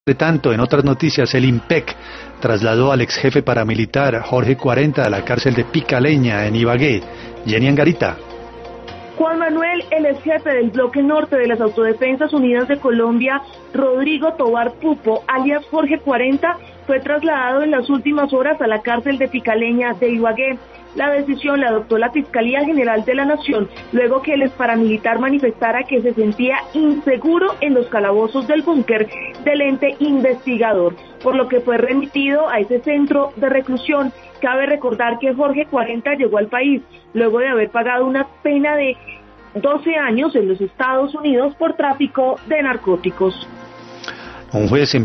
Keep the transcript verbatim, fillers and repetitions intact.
Entre tanto, en otras noticias, el IMPEC trasladó al ex jefe paramilitar Jorge cuarenta a la cárcel de Picaleña, en Ibagué. Jenny Angarita. Juan Manuel, el ex jefe del bloque norte de las Autodefensas Unidas de Colombia, Rodrigo Tobar Pupo, alias Jorge cuarenta, fue trasladado en las últimas horas a la cárcel de Picaleña de Ibagué. La decisión la adoptó la Fiscalía General de la Nación, luego que el ex paramilitar manifestara que se sentía inseguro en los calabozos del búnker del ente investigador, por lo que fue remitido a ese centro de reclusión. Cabe recordar que Jorge cuarenta llegó al país luego de haber pagado una pena de doce años en los Estados Unidos por tráfico de narcóticos. Un juez